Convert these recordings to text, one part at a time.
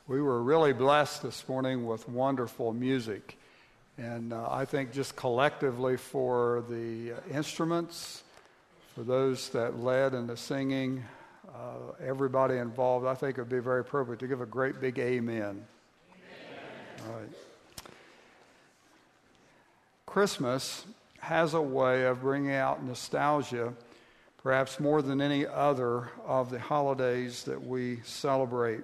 We were really blessed this morning with wonderful music. And I think just collectively for the instruments, for those that led in the singing, everybody involved, I think it would be very appropriate to give a great big amen. Amen. All right. Christmas has a way of bringing out nostalgia, perhaps more than any other of the holidays that we celebrate.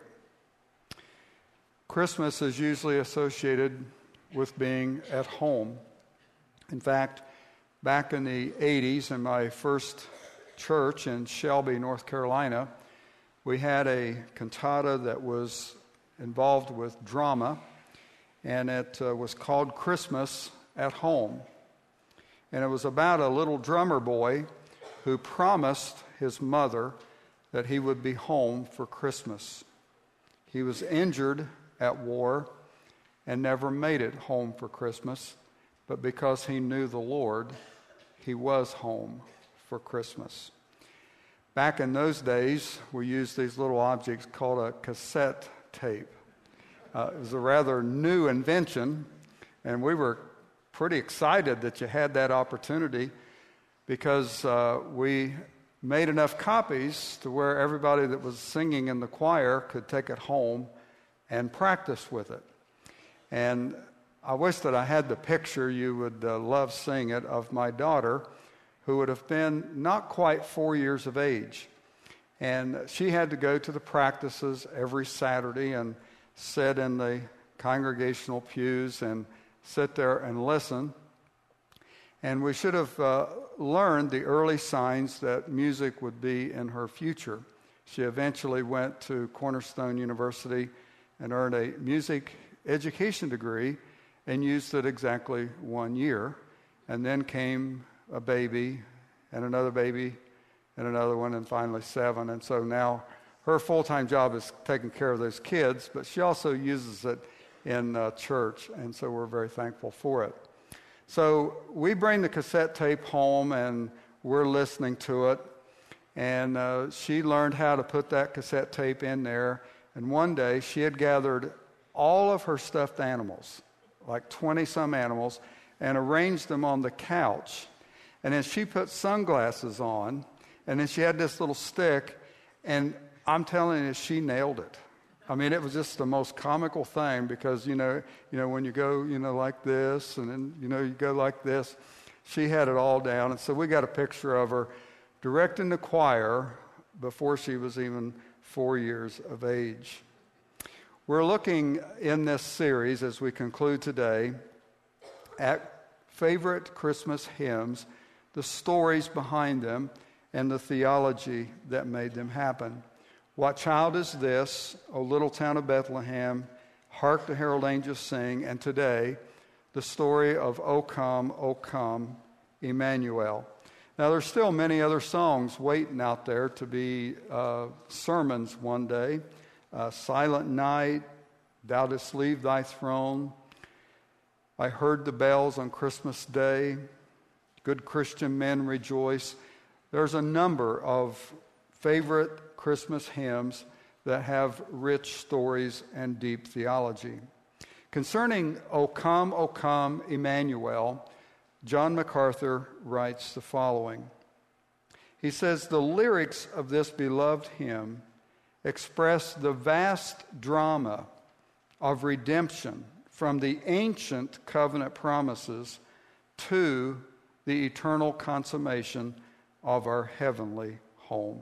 Christmas is usually associated with being at home. In fact, back in the 80s, in my first church in Shelby, North Carolina, we had a cantata that was involved with drama, and it was called Christmas at Home. And it was about a little drummer boy who promised his mother that he would be home for Christmas. He was injured at war and never made it home for Christmas, but because he knew the Lord, he was home for Christmas. Back in those days, we used these little objects called a cassette tape. It was a rather new invention, and we were pretty excited that you had that opportunity because we made enough copies to where everybody that was singing in the choir could take it home and practice with it. And I wish that I had the picture, you would love seeing it, of my daughter, who would have been not quite 4 years of age. And she had to go to the practices every Saturday and sit in the congregational pews and sit there and listen. And we should have learned the early signs that music would be in her future. She eventually went to Cornerstone University and earned a music education degree and used it exactly 1 year. And then came a baby and another baby and another one and finally 7. And so now her full-time job is taking care of those kids, but she also uses it in church, and so we're very thankful for it. So we bring the cassette tape home and we're listening to it, and she learned how to put that cassette tape in there. And one day she had gathered all of her stuffed animals, like 20-some animals, and arranged them on the couch. And then she put sunglasses on, and then she had this little stick, and I'm telling you, she nailed it. I mean, it was just the most comical thing because, you know, when you go, like this, and then, you go like this, she had it all down. And so we got a picture of her directing the choir before she was even 4 years of age. We're looking in this series, as we conclude today, at favorite Christmas hymns, the stories behind them, and the theology that made them happen. What child is this, O little town of Bethlehem? Hark the herald angels sing. And today, the story of O come, Emmanuel. Now, there's still many other songs waiting out there to be sermons one day. Silent Night, Thou Didst Leave Thy Throne, I Heard the Bells on Christmas Day, Good Christian Men Rejoice. There's a number of favorite Christmas hymns that have rich stories and deep theology. Concerning O come, Emmanuel, John MacArthur writes the following. He says, the lyrics of this beloved hymn express the vast drama of redemption from the ancient covenant promises to the eternal consummation of our heavenly home.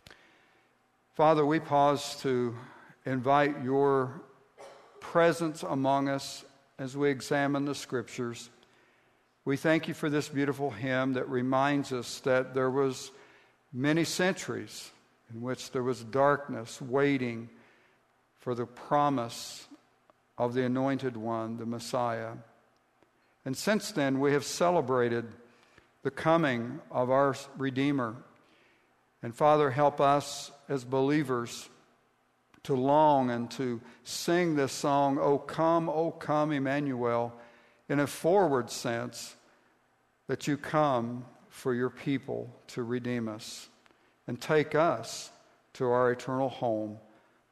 Father, we pause to invite your presence among us as we examine the Scriptures. We thank you for this beautiful hymn that reminds us that there was many centuries in which there was darkness waiting for the promise of the Anointed One, the Messiah. And since then, we have celebrated the coming of our Redeemer. And Father, help us as believers to long and to sing this song, O come, Emmanuel, in a forward sense, that you come for your people to redeem us and take us to our eternal home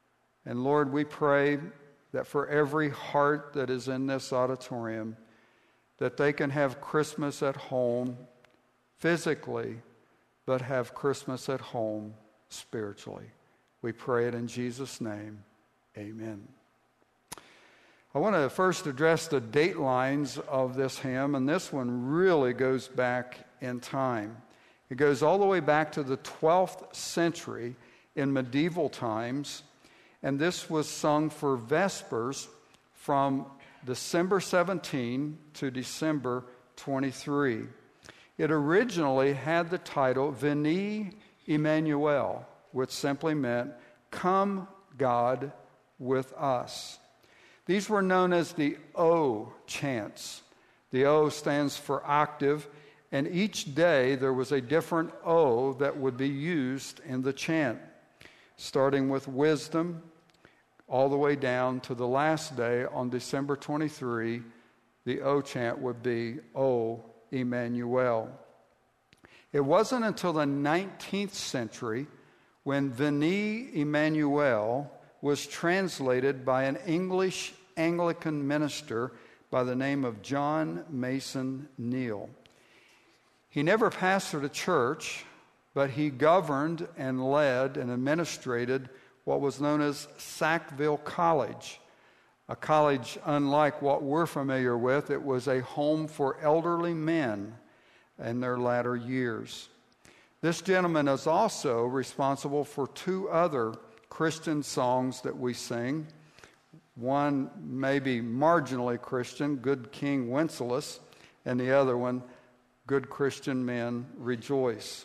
And Lord, we pray that for every heart that is in this auditorium, that they can have Christmas at home physically, but have Christmas at home spiritually. We pray it in Jesus' name. Amen. I want to first address the date lines of this hymn, and this one really goes back in time. It goes all the way back to the 12th century in medieval times, and this was sung for Vespers from December 17 to December 23. It originally had the title Veni Emmanuel, which simply meant, "Come, God, with us." These were known as the O chants. The O stands for octave, and each day there was a different O that would be used in the chant, starting with wisdom all the way down to the last day on December 23. The O chant would be O Emmanuel. It wasn't until the 19th century when Veni Emmanuel was translated by an English Anglican minister by the name of John Mason Neale. He never pastored a church, but he governed and led and administrated what was known as Sackville College, a college unlike what we're familiar with. It was a home for elderly men in their latter years. This gentleman is also responsible for two other Christian songs that we sing. One maybe marginally Christian, Good King Wenceslas, and the other one, Good Christian Men Rejoice.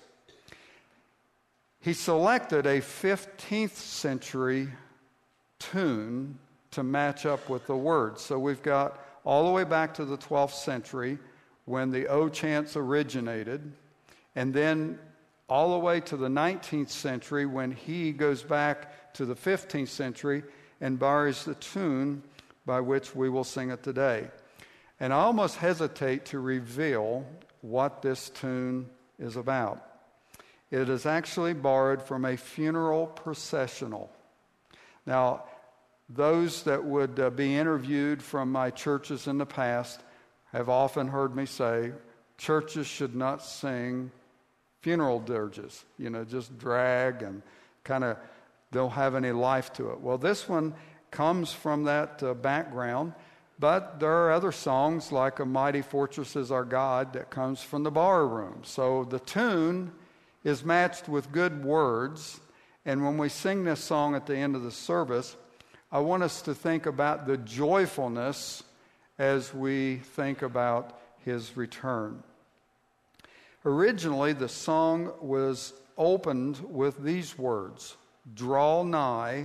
He selected a 15th century tune to match up with the words. So we've got all the way back to the 12th century when the O chants originated, and then all the way to the 19th century when he goes back to the 15th century and borrows the tune by which we will sing it today. And I almost hesitate to reveal what this tune is about. It is actually borrowed from a funeral processional. Now, those that would be interviewed from my churches in the past have often heard me say, churches should not sing funeral dirges, just drag and kind of don't have any life to it. Well, this one comes from that background, but there are other songs like A Mighty Fortress Is Our God that comes from the bar room. So the tune is matched with good words, and when we sing this song at the end of the service, I want us to think about the joyfulness as we think about his return. Originally, the song was opened with these words, draw nigh,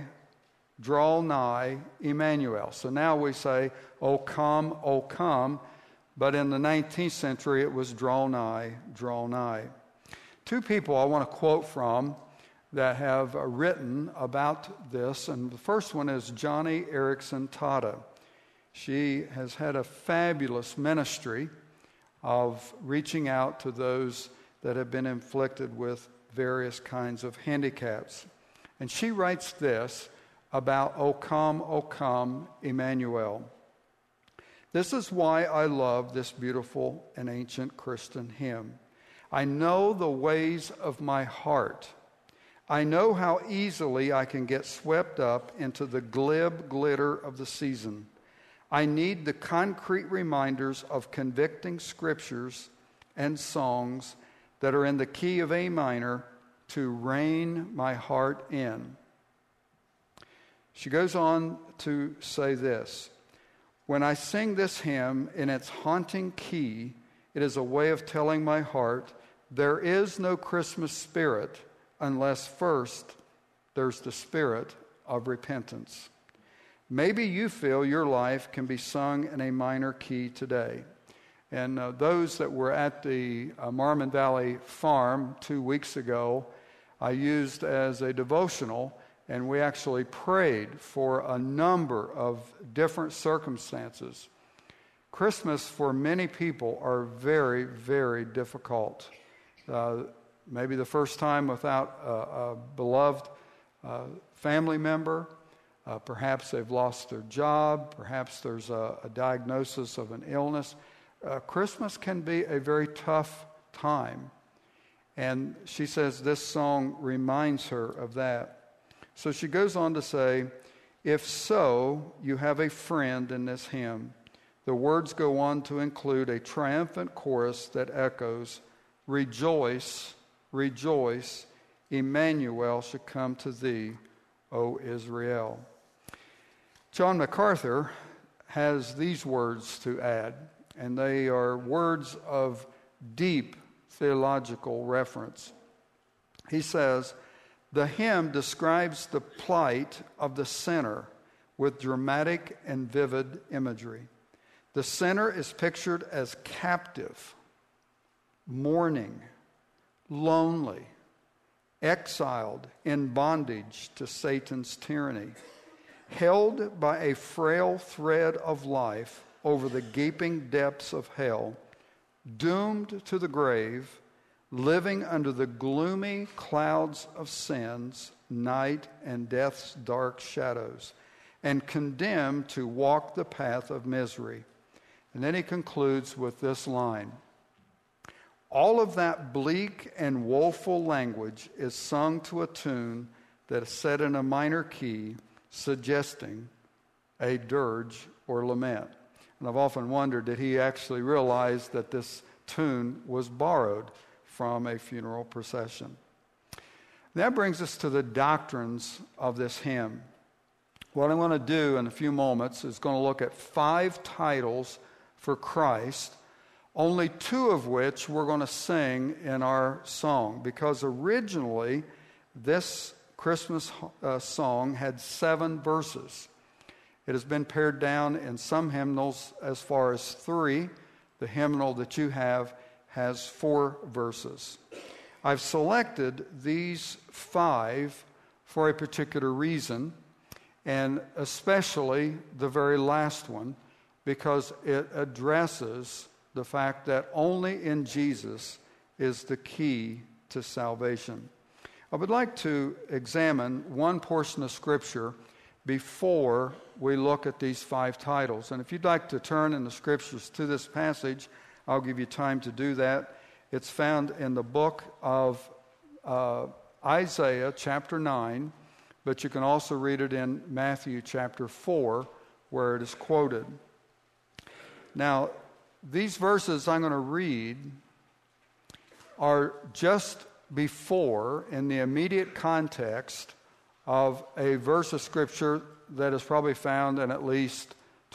Emmanuel. So now we say, O come, but in the 19th century it was draw nigh, draw nigh. Two people I want to quote from that have written about this, and the first one is Joni Eareckson Tada. She has had a fabulous ministry of reaching out to those that have been inflicted with various kinds of handicaps. And she writes this about O come, Emmanuel. This is why I love this beautiful and ancient Christian hymn. I know the ways of my heart. I know how easily I can get swept up into the glib glitter of the season. I need the concrete reminders of convicting scriptures and songs that are in the key of A minor to rein my heart in. She goes on to say this, when I sing this hymn in its haunting key, it is a way of telling my heart there is no Christmas spirit unless first there's the spirit of repentance. Maybe you feel your life can be sung in a minor key today. And those that were at the Marmon Valley Farm 2 weeks ago, I used as a devotional, and we actually prayed for a number of different circumstances. Christmas for many people are very, very difficult. Maybe the first time without a beloved family member, Perhaps they've lost their job. Perhaps there's a diagnosis of an illness. Christmas can be a very tough time. And she says this song reminds her of that. So she goes on to say, if so, you have a friend in this hymn. The words go on to include a triumphant chorus that echoes, rejoice, rejoice, Emmanuel should come to thee, O Israel. John MacArthur has these words to add, and they are words of deep theological reference. He says, the hymn describes the plight of the sinner with dramatic and vivid imagery. The sinner is pictured as captive, mourning, lonely, exiled in bondage to Satan's tyranny, held by a frail thread of life over the gaping depths of hell, doomed to the grave, living under the gloomy clouds of sin's night and death's dark shadows, and condemned to walk the path of misery. And then he concludes with this line, all of that bleak and woeful language is sung to a tune that is set in a minor key, suggesting a dirge or lament. And I've often wondered, did he actually realize that this tune was borrowed from a funeral procession? That brings us to the doctrines of this hymn. What I'm going to do in a few moments is going to look at 5 titles for Christ, only 2 of which we're going to sing in our song, because originally this Christmas song had 7 verses. It has been pared down in some hymnals as far as 3. The hymnal that you have has 4 verses. I've selected these 5 for a particular reason, and especially the very last one, because it addresses the fact that only in Jesus is the key to salvation. I would like to examine one portion of Scripture before we look at these 5 titles. And if you'd like to turn in the Scriptures to this passage, I'll give you time to do that. It's found in the book of Isaiah chapter 9, but you can also read it in Matthew chapter 4, where it is quoted. Now, these verses I'm going to read are just before, in the immediate context of a verse of Scripture that is probably found in at least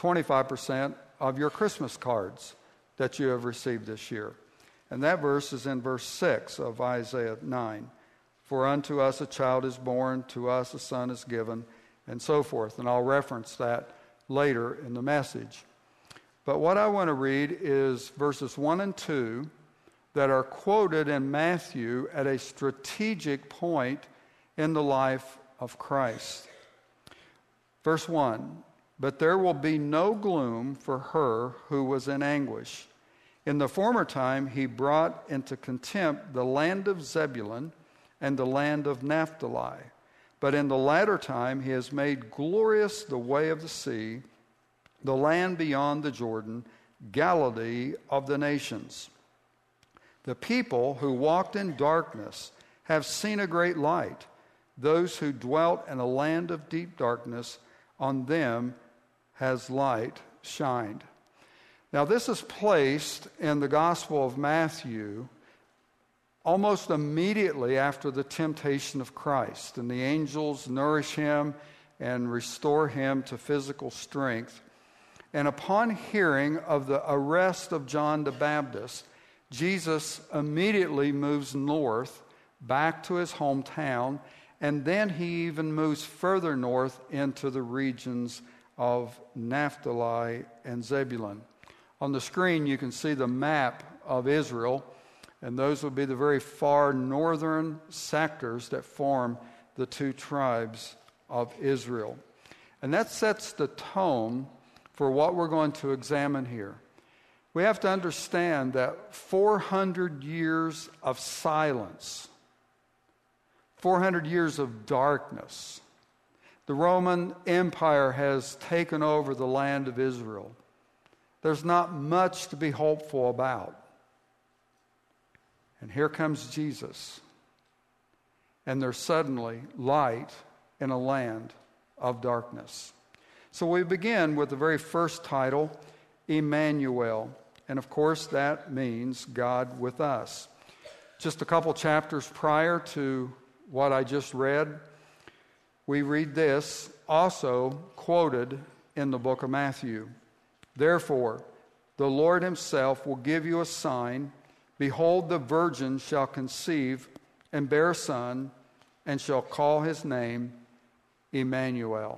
25% of your Christmas cards that you have received this year. And that verse is in verse 6 of Isaiah 9. For unto us a child is born, to us a son is given, and so forth. And I'll reference that later in the message. But what I want to read is verses 1 and 2 that are quoted in Matthew at a strategic point in the life of Christ. Verse 1, but there will be no gloom for her who was in anguish. In the former time he brought into contempt the land of Zebulun and the land of Naphtali. But in the latter time he has made glorious the way of the sea, the land beyond the Jordan, Galilee of the nations. The people who walked in darkness have seen a great light. Those who dwelt in a land of deep darkness, on them has light shined. Now, this is placed in the Gospel of Matthew almost immediately after the temptation of Christ. And the angels nourish him and restore him to physical strength. And upon hearing of the arrest of John the Baptist, Jesus immediately moves north back to his hometown, and then he even moves further north into the regions of Naphtali and Zebulun. On the screen you can see the map of Israel, and those would be the very far northern sectors that form the 2 tribes of Israel. And that sets the tone for what we're going to examine here. We have to understand that 400 years of silence, 400 years of darkness, The Roman Empire has taken over the land of Israel. There's not much to be hopeful about. And here comes Jesus. And there's suddenly light in a land of darkness. So we begin with the very first title, Emmanuel. And of course, that means God with us. Just a couple chapters prior to what I just read, we read this, also quoted in the book of Matthew. Therefore, the Lord himself will give you a sign. Behold, the virgin shall conceive and bear a son, and shall call his name Emmanuel,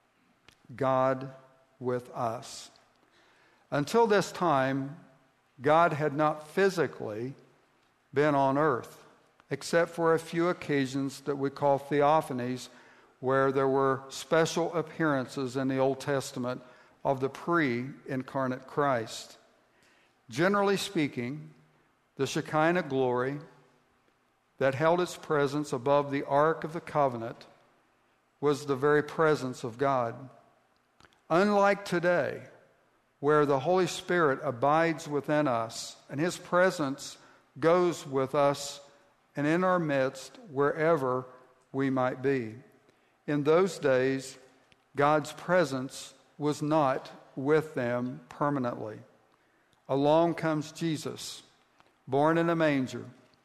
God with us. Until this time, God had not physically been on earth, except for a few occasions that we call theophanies, where there were special appearances in the Old Testament of the pre-incarnate Christ. Generally speaking, the Shekinah glory that held its presence above the Ark of the Covenant was the very presence of God. Unlike today, where the Holy Spirit abides within us and his presence goes with us and in our midst wherever we might be. In those days, God's presence was not with them permanently. Along comes Jesus, born in a manger,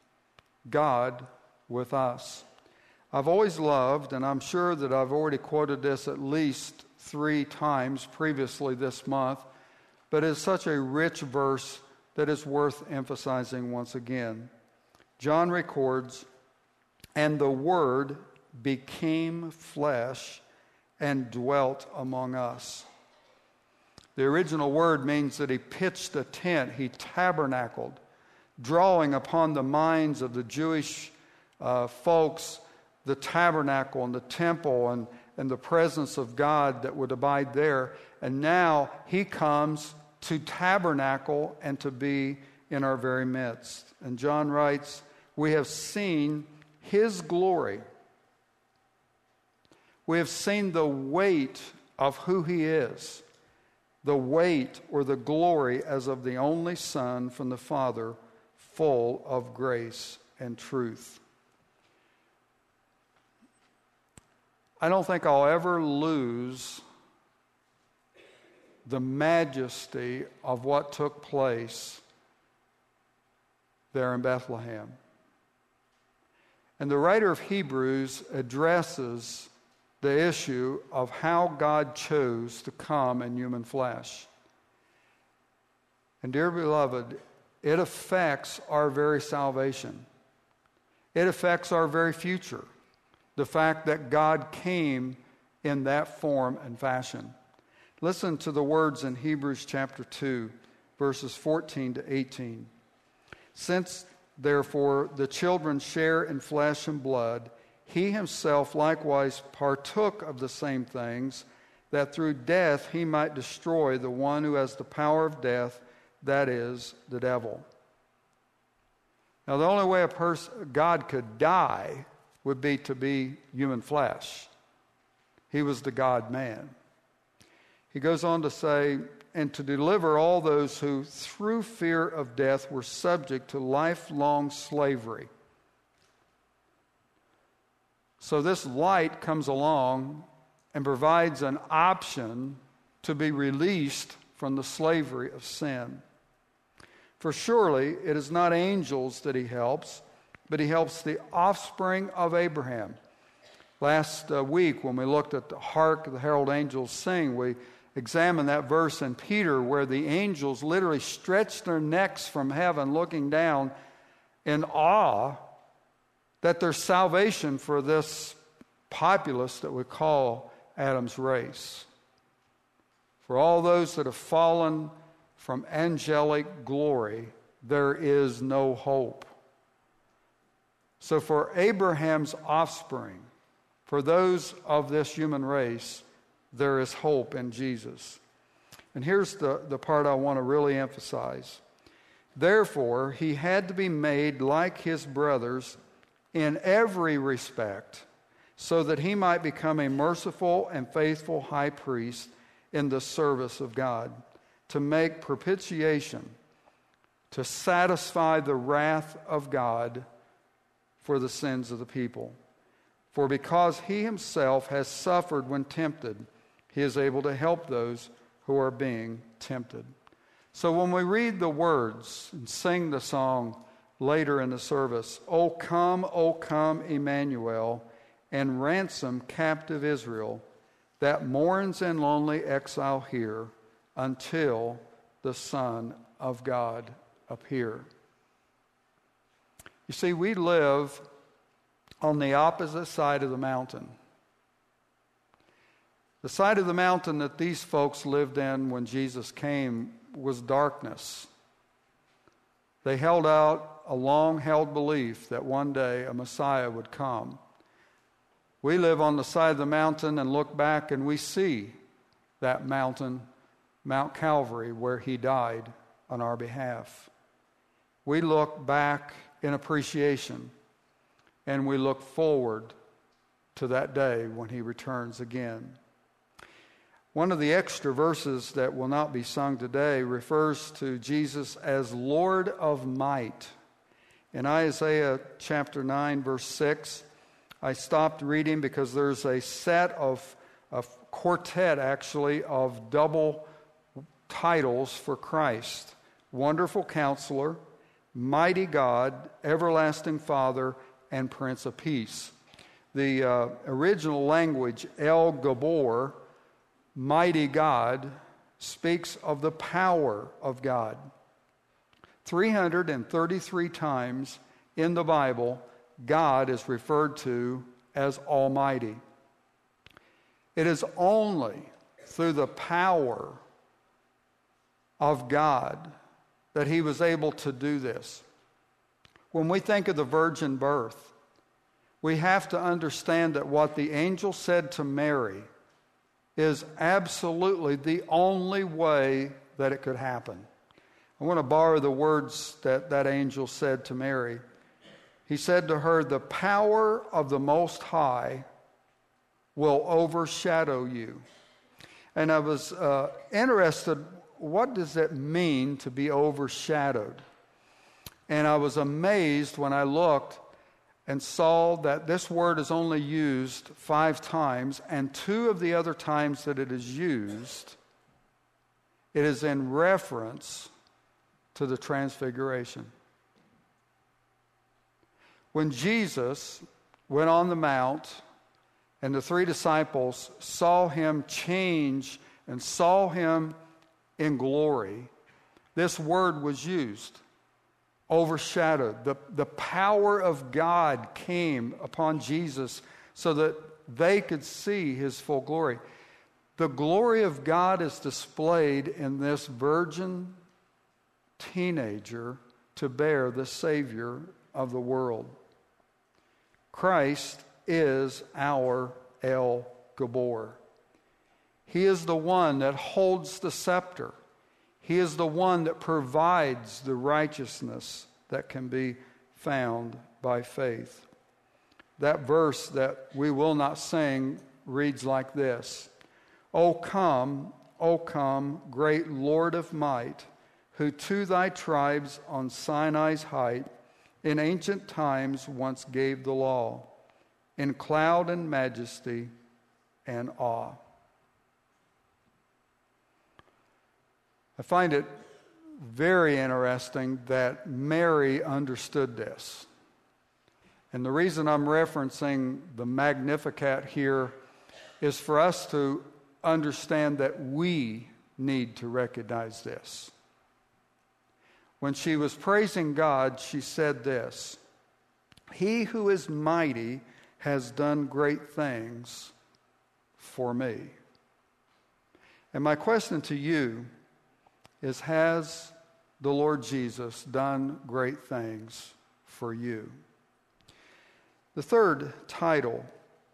God with us. I've always loved, and I'm sure that I've already quoted this at least 3 times previously this month, but it's such a rich verse that is worth emphasizing once again. John records, "And the Word became flesh and dwelt among us." The original word means that he pitched a tent, he tabernacled, drawing upon the minds of the Jewish folks the tabernacle and the temple and the presence of God that would abide there. And now he comes to tabernacle and to be in our very midst. And John writes, "We have seen his glory." We have seen the weight of who he is, the weight or the glory as of the only Son from the Father, full of grace and truth. I don't think I'll ever lose the majesty of what took place there in Bethlehem. And the writer of Hebrews addresses the issue of how God chose to come in human flesh. And dear beloved, it affects our very salvation. It affects our very future. The fact that God came in that form and fashion. Listen to the words in Hebrews chapter 2, verses 14 to 18. "Since, therefore, the children share in flesh and blood, he himself likewise partook of the same things, that through death he might destroy the one who has the power of death, that is, the devil." Now, the only way God could die would be to be human flesh. He was the God-man. He goes on to say, "And to deliver all those who, through fear of death, were subject to lifelong slavery." So this light comes along and provides an option to be released from the slavery of sin. "For surely it is not angels that he helps, but he helps the offspring of Abraham." Last week when we looked at the Hark the Herald Angels Sing, we examined that verse in Peter where the angels literally stretched their necks from heaven looking down in awe that there's salvation for this populace that we call Adam's race. For all those that have fallen from angelic glory, there is no hope. So for Abraham's offspring, for those of this human race, there is hope in Jesus. And here's the part I want to really emphasize. "Therefore, he had to be made like his brothers in every respect, so that he might become a merciful and faithful high priest in the service of God, to make propitiation, to satisfy the wrath of God for the sins of the people. For because he himself has suffered when tempted, he is able to help those who are being tempted. So when we read the words and sing the song later in the service, O come, Emmanuel, and ransom captive Israel that mourns in lonely exile here until the Son of God appear. You see, we live on the opposite side of the mountain. The side of the mountain that these folks lived in when Jesus came was darkness. They held out a long-held belief that one day a Messiah would come. We live on the side of the mountain and look back and we see that mountain, Mount Calvary, where he died on our behalf. We look back in appreciation and we look forward to that day when he returns again. One of the extra verses that will not be sung today refers to Jesus as Lord of Might. In Isaiah chapter 9, verse 6, I stopped reading because there's a set of quartet, actually, of double titles for Christ. Wonderful Counselor, Mighty God, Everlasting Father, and Prince of Peace. The original language, El Gabor, Mighty God, speaks of the power of God. 333 times in the Bible, God is referred to as Almighty. It is only through the power of God that he was able to do this. When we think of the virgin birth, we have to understand that what the angel said to Mary is absolutely the only way that it could happen. I want to borrow the words that angel said to Mary. He said to her, "The power of the Most High will overshadow you." And I was interested, what does it mean to be overshadowed? And I was amazed when I looked and saw that this word is only used 5 times, and 2 of the other times that it is used, it is in reference to the transfiguration. When Jesus went on the mount and the 3 disciples saw him change and saw him in glory, this word was used. Overshadowed. The power of God came upon Jesus so that they could see his full glory. The glory of God is displayed in this virgin teenager to bear the Savior of the world. Christ is our El Gabor. He is the one that holds the scepter. He is the one that provides the righteousness that can be found by faith. That verse that we will not sing reads like this: O come, great Lord of might, who to thy tribes on Sinai's height in ancient times once gave the law, in cloud and majesty and awe. I find it very interesting that Mary understood this. And the reason I'm referencing the Magnificat here is for us to understand that we need to recognize this. When she was praising God, she said this: "He who is mighty has done great things for me." And my question to you is, has the Lord Jesus done great things for you? The third title,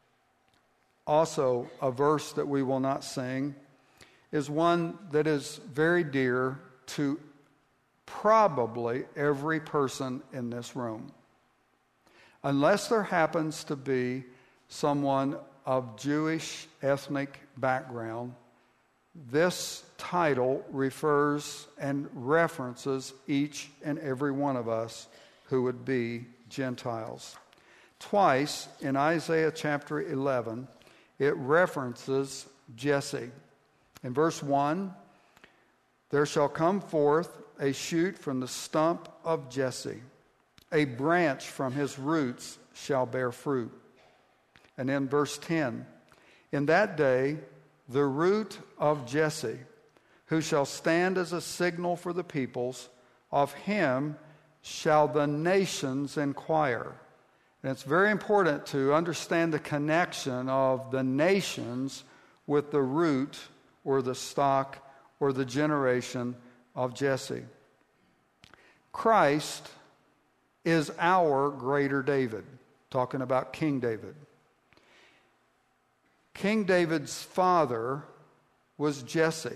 also a verse that we will not sing, is one that is very dear to probably every person in this room. Unless there happens to be someone of Jewish ethnic background, this title refers and references each and every one of us who would be Gentiles. Twice in Isaiah chapter 11, it references Jesse. In verse 1, there shall come forth a shoot from the stump of Jesse. A branch from his roots shall bear fruit. And in verse 10, in that day, the root of Jesse, who shall stand as a signal for the peoples, of him shall the nations inquire. And it's very important to understand the connection of the nations with the root or the stock or the generation of Jesse. Christ is our greater David, talking about King David. King David's father was Jesse.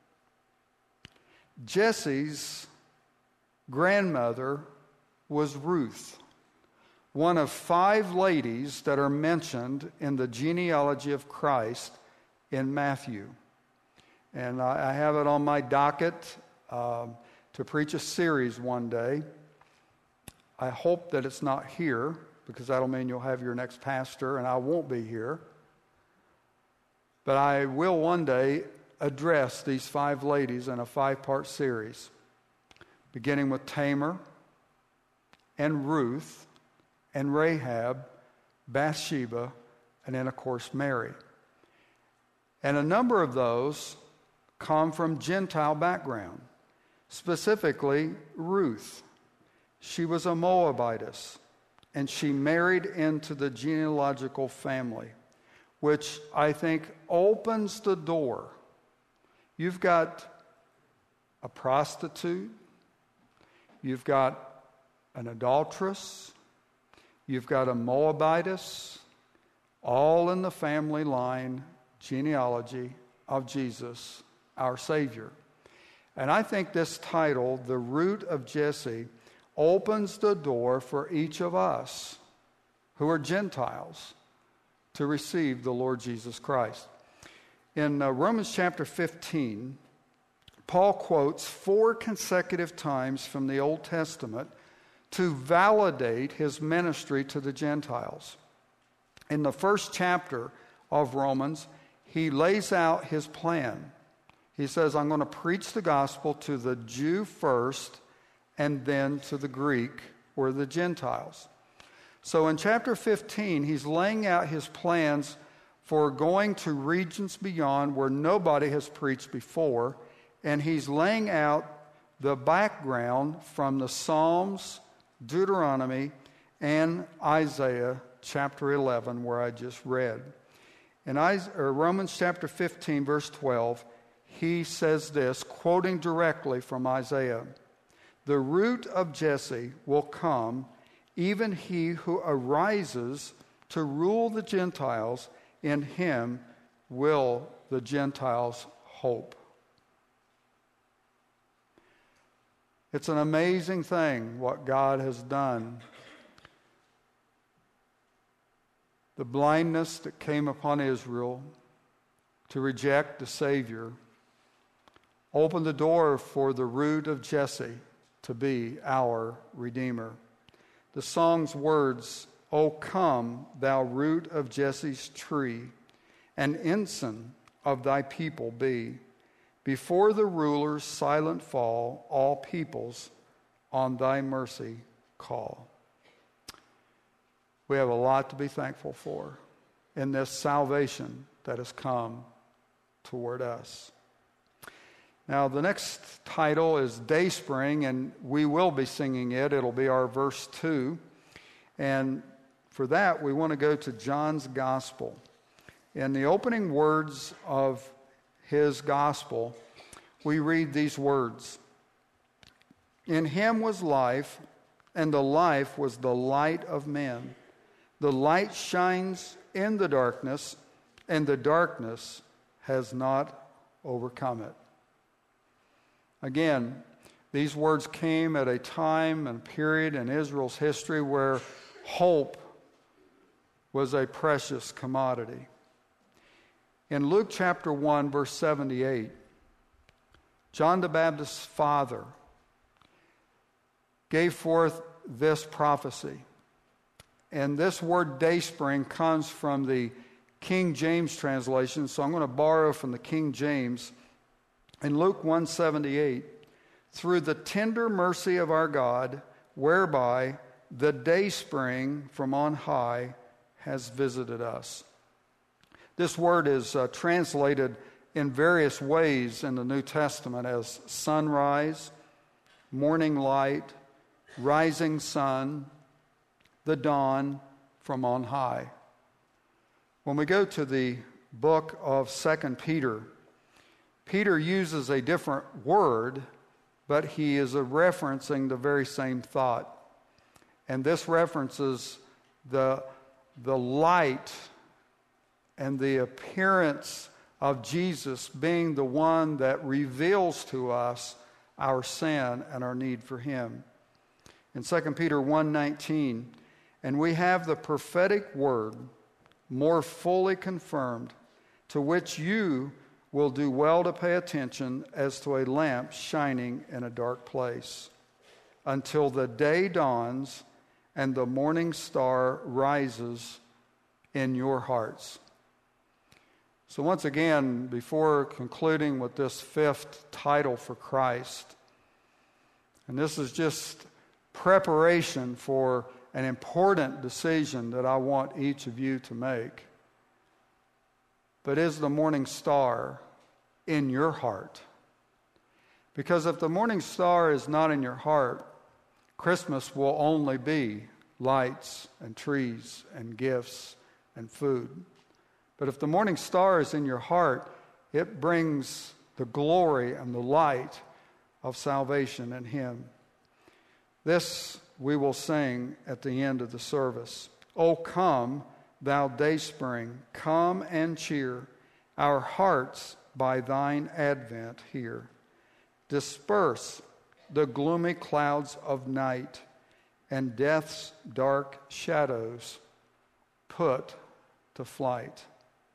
Jesse's grandmother was Ruth, one of 5 ladies that are mentioned in the genealogy of Christ in Matthew. And I have it on my docket to preach a series one day. I hope that it's not here, because that'll mean you'll have your next pastor and I won't be here. But I will one day address these 5 ladies in a 5-part series, beginning with Tamar and Ruth and Rahab, Bathsheba, and then, of course, Mary. And a number of those come from Gentile background, specifically Ruth. She was a Moabitess, and she married into the genealogical family, which I think opens the door. You've got a prostitute, you've got an adulteress, you've got a Moabitess, all in the family line genealogy of Jesus, our Savior. And I think this title, The Root of Jesse, opens the door for each of us who are Gentiles to receive the Lord Jesus Christ. In Romans chapter 15, Paul quotes 4 consecutive times from the Old Testament to validate his ministry to the Gentiles. In the first chapter of Romans, he lays out his plan. He says, I'm going to preach the gospel to the Jew first and then to the Greek or the Gentiles. So in chapter 15, he's laying out his plans for going to regions beyond where nobody has preached before, and he's laying out the background from the Psalms, Deuteronomy, and Isaiah chapter 11, where I just read. In Romans chapter 15, verse 12, he says this, quoting directly from Isaiah, "The root of Jesse will come, even he who arises to rule the Gentiles. In him will the Gentiles hope." It's an amazing thing what God has done. The blindness that came upon Israel to reject the Savior opened the door for the root of Jesse to be our Redeemer. The song's words, "O come, thou root of Jesse's tree, an ensign of thy people be. Before the ruler's silent fall, all peoples on thy mercy call." We have a lot to be thankful for in this salvation that has come toward us. Now, the next title is Dayspring, and we will be singing it. It'll be our verse 2. And for that, we want to go to John's Gospel. In the opening words of his Gospel, we read these words, "In him was life, and the life was the light of men. The light shines in the darkness, and the darkness has not overcome it." Again, these words came at a time and period in Israel's history where hope was a precious commodity. In Luke chapter 1, verse 78, John the Baptist's father gave forth this prophecy. And this word dayspring comes from the King James translation, so I'm going to borrow from the King James. In Luke 1:78, through the tender mercy of our God, whereby the dayspring from on high has visited us. This word is translated in various ways in the New Testament as sunrise, morning light, rising sun, the dawn from on high. When we go to the book of 2 Peter, Peter uses a different word, but he is referencing the very same thought. And this references the light and the appearance of Jesus being the one that reveals to us our sin and our need for him. In 2 Peter 1:19, and we have the prophetic word more fully confirmed, to which you will do well to pay attention as to a lamp shining in a dark place, until the day dawns and the morning star rises in your hearts. So once again, before concluding with this fifth title for Christ, and this is just preparation for an important decision that I want each of you to make. But is the morning star in your heart? Because if the morning star is not in your heart, Christmas will only be lights and trees and gifts and food. But if the morning star is in your heart, it brings the glory and the light of salvation in him. This we will sing at the end of the service. O come, thou dayspring, come and cheer our hearts by thine advent here. Disperse the gloomy clouds of night, and death's dark shadows put to flight.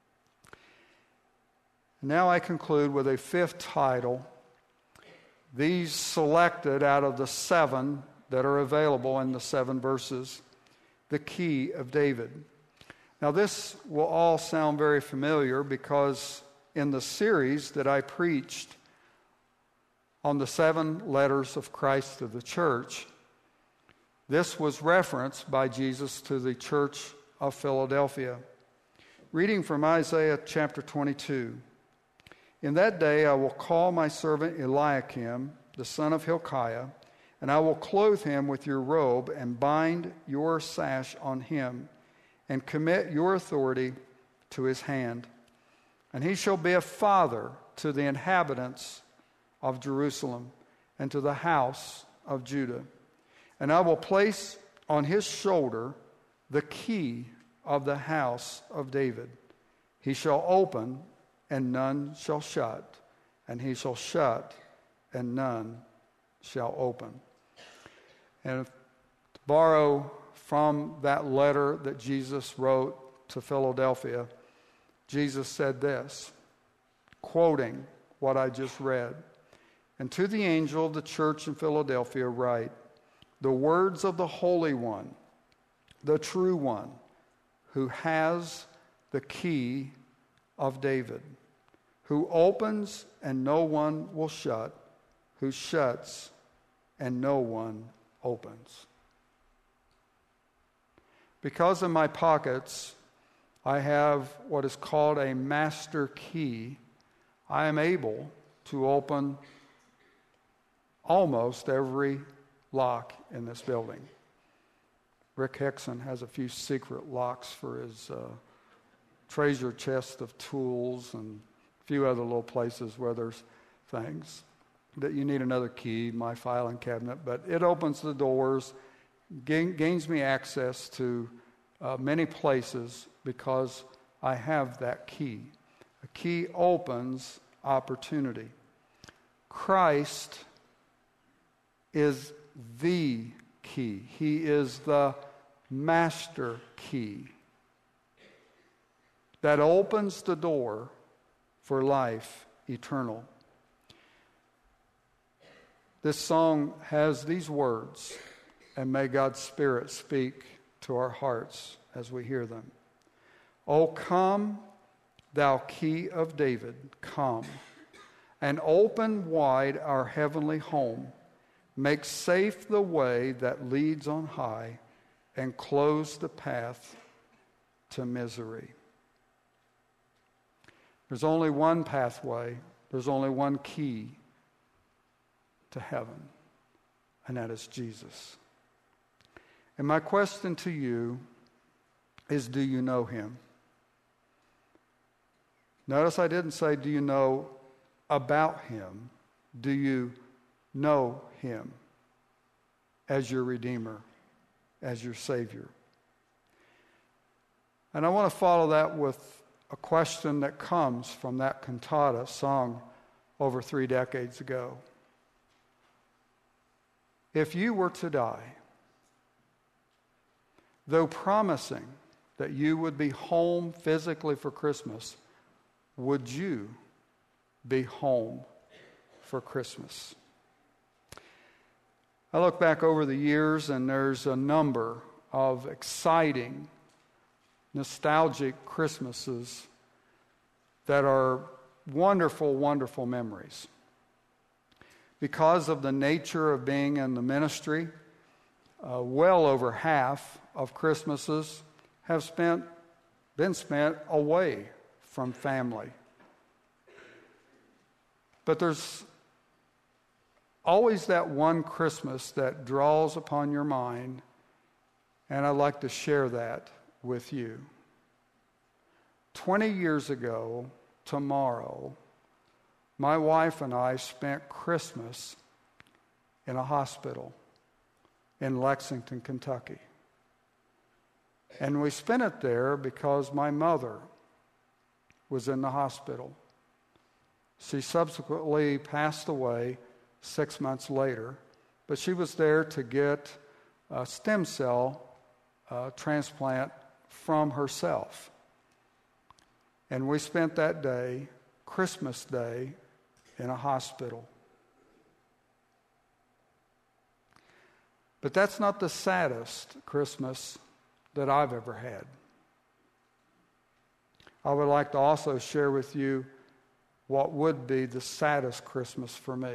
Now I conclude with a fifth title, these selected out of the 7 that are available in the 7 verses, the Key of David. Now this will all sound very familiar because in the series that I preached on the 7 letters of Christ to the church, this was referenced by Jesus to the church of Philadelphia. Reading from Isaiah chapter 22. In that day I will call my servant Eliakim, the son of Hilkiah, and I will clothe him with your robe and bind your sash on him and commit your authority to his hand. And he shall be a father to the inhabitants of Jerusalem and to the house of Judah. And I will place on his shoulder the key of the house of David. He shall open and none shall shut, and he shall shut and none shall open. And to borrow from that letter that Jesus wrote to Philadelphia, Jesus said this, quoting what I just read. And to the angel of the church in Philadelphia write, the words of the Holy One, the true One, who has the key of David, who opens and no one will shut, who shuts and no one opens. Because in my pockets I have what is called a master key, I am able to open almost every lock in this building. Rick Hickson has a few secret locks for his treasure chest of tools and a few other little places where there's things that you need another key, my filing cabinet, but it opens the doors, gains me access to many places because I have that key. A key opens opportunity. Christ is the key. He is the master key. that opens the door for life eternal. This song has these words, and may God's Spirit speak to our hearts as we hear them. O come, thou key of David, come, and open wide our heavenly home. Make safe the way that leads on high, and close the path to misery. There's only one pathway, there's only one key to heaven, and that is Jesus. And my question to you is, do you know him? Notice I didn't say, do you know about him? Do you know him as your Redeemer, as your Savior? And I want to follow that with a question that comes from that cantata sung over 3 decades ago. If you were to die, though promising that you would be home physically for Christmas, would you be home for Christmas? I look back over the years, and there's a number of exciting, nostalgic Christmases that are wonderful, wonderful memories. Because of the nature of being in the ministry, well over half of Christmases have been spent away from family. But there's always that one Christmas that draws upon your mind, and I'd like to share that with you. 20 years ago, tomorrow, my wife and I spent Christmas in a hospital in Lexington, Kentucky. And we spent it there because my mother was in the hospital. She subsequently passed away 6 months later, but she was there to get a stem cell transplant from herself. And we spent that day, Christmas Day, in a hospital. But that's not the saddest Christmas that I've ever had. I would like to also share with you what would be the saddest Christmas for me.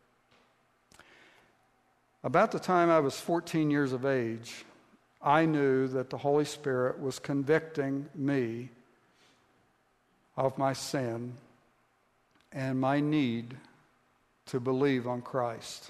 About the time I was 14 years of age, I knew that the Holy Spirit was convicting me of my sin and my need to believe on Christ.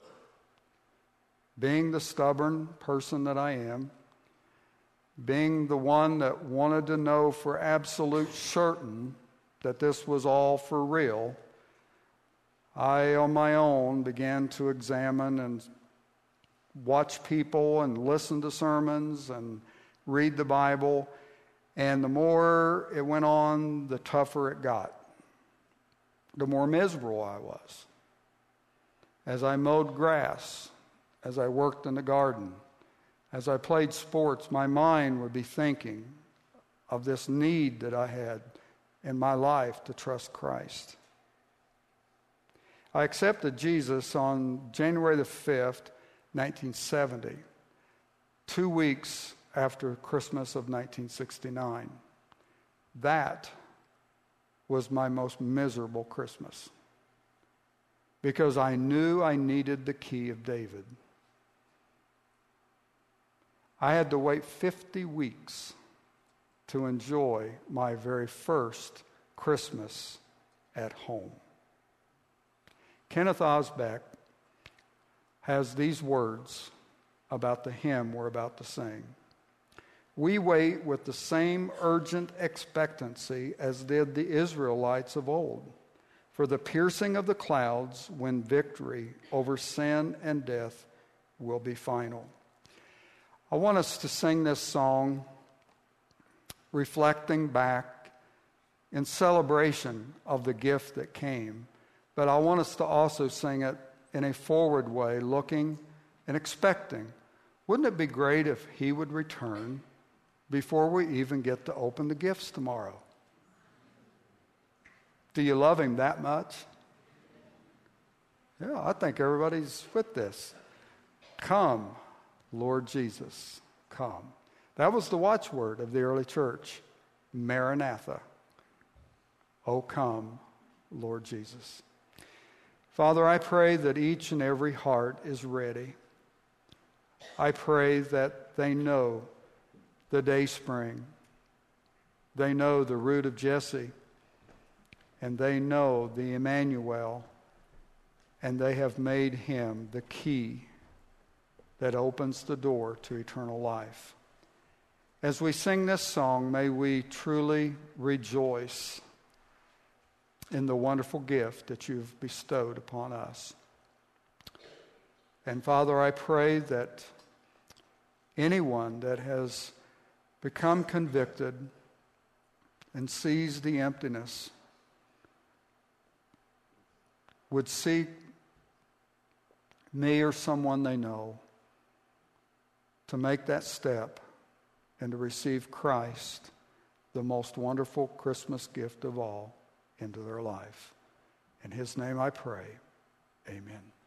Being the stubborn person that I am, being the one that wanted to know for absolute certain that this was all for real, I, on my own, began to examine and watch people and listen to sermons and read the Bible. And the more it went on, the tougher it got. The more miserable I was. As I mowed grass, as I worked in the garden, as I played sports, my mind would be thinking of this need that I had in my life to trust Christ. I accepted Jesus on January the 5th, 1970, 2 weeks after Christmas of 1969. That was my most miserable Christmas because I knew I needed the key of David. I had to wait 50 weeks to enjoy my very first Christmas at home. Kenneth Osbeck has these words about the hymn we're about to sing. We wait with the same urgent expectancy as did the Israelites of old for the piercing of the clouds when victory over sin and death will be final. I want us to sing this song reflecting back in celebration of the gift that came, but I want us to also sing it in a forward way, looking and expecting. Wouldn't it be great if he would return before we even get to open the gifts tomorrow. Do you love him that much? Yeah, I think everybody's with this. Come, Lord Jesus, come. That was the watchword of the early church. Maranatha. Oh, come, Lord Jesus. Father, I pray that each and every heart is ready. I pray that they know the dayspring. They know the root of Jesse. And they know the Emmanuel. And they have made him the key that opens the door to eternal life. As we sing this song, may we truly rejoice in the wonderful gift that you've bestowed upon us. And Father, I pray that anyone that has become convicted and sees the emptiness would seek me or someone they know to make that step and to receive Christ, the most wonderful Christmas gift of all, into their life. In his name I pray. Amen.